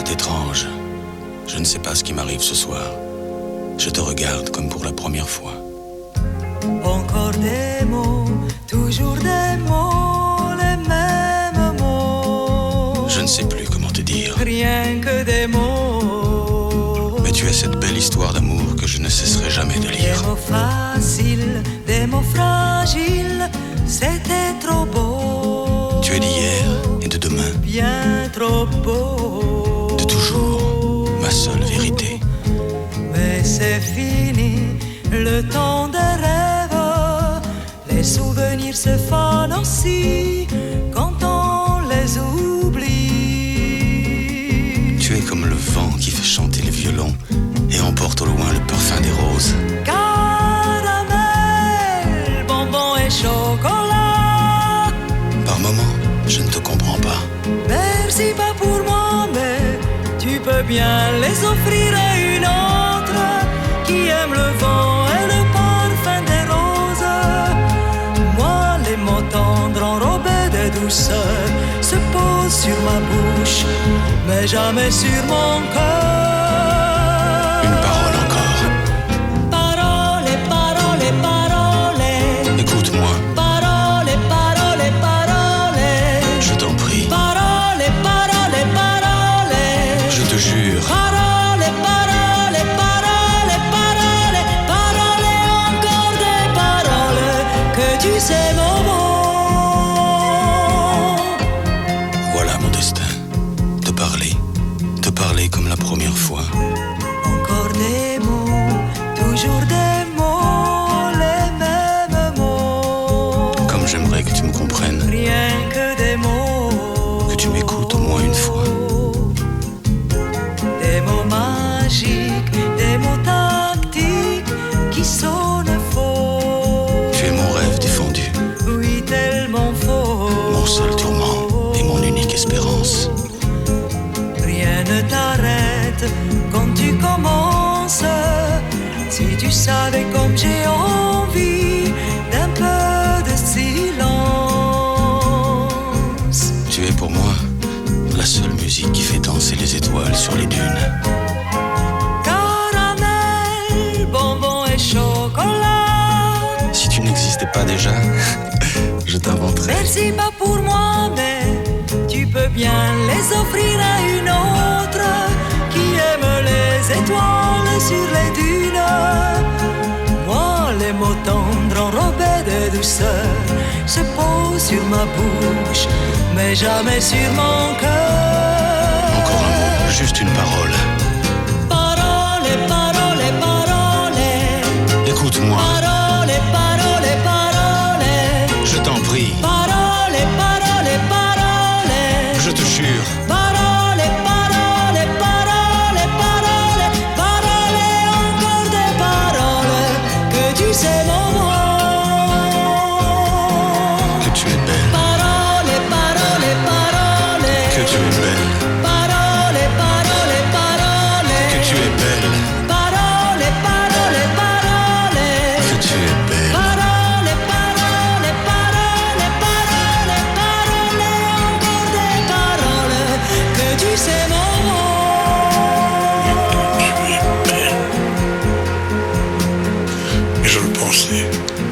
C'est étrange. Je ne sais pas ce qui m'arrive ce soir. Je te regarde comme pour la première fois. Encore des mots, toujours des mots, les mêmes mots. Je ne sais plus comment te dire. Rien que des mots. Mais tu as cette belle histoire d'amour que je ne cesserai jamais de lire. Des mots faciles, des mots fragiles, c'était trop beau. Tu es d'hier et de demain. Bien trop beau. De toujours, ma seule vérité. Mais c'est fini, le temps des rêves. Les souvenirs se fanent aussi quand on les oublie. Tu es comme le vent qui fait chanter les violons et emporte au loin le parfum des roses. Caramel, bonbon et chocolat. Par moments, je ne te comprends pas. Merci pas pour moi, mais tu peux bien les offrir à une autre qui aime le vent et le parfum des roses. Moi, les mots tendres enrobés de douceur se posent sur ma bouche, mais jamais sur mon cœur. Une parole encore. Parole, parole, parole. Écoute-moi, Parole, parole, parole. je t'en prie. Parole, parole, parole. Je te jure. Parole, parole, parole, parole. Parole, encore des paroles que tu sais mon mot. Voilà mon destin. Te parler comme la première fois. Encore des mots, toujours des mots, les mêmes mots. Comme j'aimerais que tu me comprennes, Rien que des mots. que tu m'écoutes au moins une fois. Des mots magiques, des mots tactiques qui sonnent faux. Tu es mon rêve défendu, Oui, tellement faux. mon seul tourment et mon unique espérance. Rien ne t'arrête quand tu commences. Si tu savais comme j'ai envie d'un peu de silence. Tu es pour moi la seule musique qui fait danser les étoiles sur les dunes. Caramel, bonbon et chocolat. Si tu n'existais pas déjà, je t'inventerais. Merci pas pour moi, mais tu peux bien les offrir à une autre qui aime les étoiles sur les dunes. Moi, les mots tendres enrobés de douceur se posent sur ma bouche, mais jamais sur mon cœur. Encore un mot, juste une parole. Parole, parole, parole. Écoute-moi, Parole, parole, parole. je t'en prie, Parole, parole, parole. je te jure. Parole, parole, parole, parole. Parole, encore des paroles que tu sais mon mot. Que tu es belle, Parole, parole, parole. que tu es belle, Parole, parole, parole. que tu es belle, Parole, parole, parole. que tu es belle. Parole, parole, parole, parole, parole, encore des paroles que tu sais mon Tu es belle. Et je le pensais.